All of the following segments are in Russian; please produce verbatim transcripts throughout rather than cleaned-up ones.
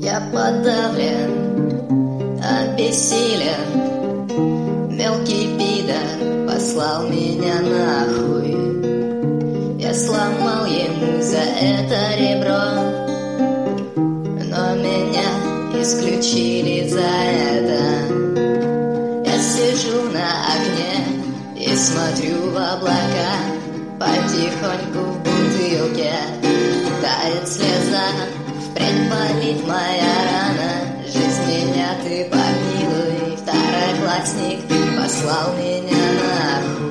Я подавлен, обессилен. Мелкий пидор послал меня нахуй. Я сломал ему за это ребро, но меня исключили за это. Я сижу на окне и смотрю в облака. Потихоньку в бутылке тает слеза. Впредь болит моя рана. Жизнь меня ты помилуй. Второклассник послал меня нахуй.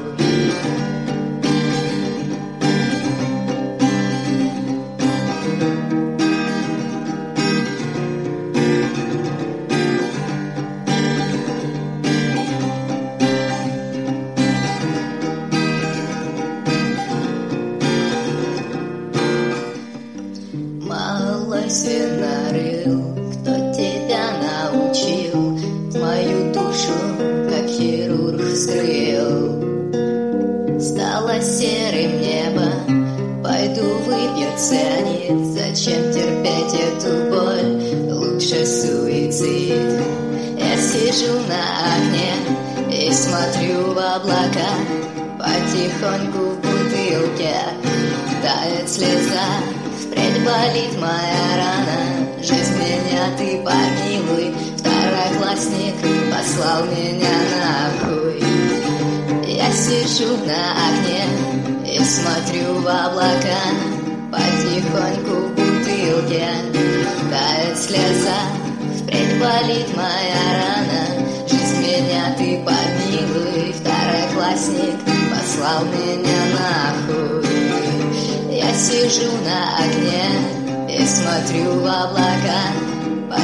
Малой свинорыл, кто тебя научил? Мою душу, как хирург, вскрыл. Стало серым небо, пойду выпью цианид. Зачем терпеть эту боль? Лучше суицид. Я сижу на окне и смотрю в облака. Потихоньку в бутылке тает слеза. Впредь болит моя рана. Жизнь меня ты помилуй. Второклассник послал меня нахуй. Я сижу на окне и смотрю в облака. Потихоньку в бутылке тает слеза. Впредь болит моя рана. Жизнь меня ты помилуй. Второклассник послал меня нахуй. Я сижу на окне и смотрю в облака.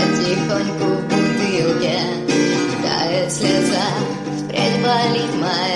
Потихоньку в бутылке тает слеза. Впредь болит моя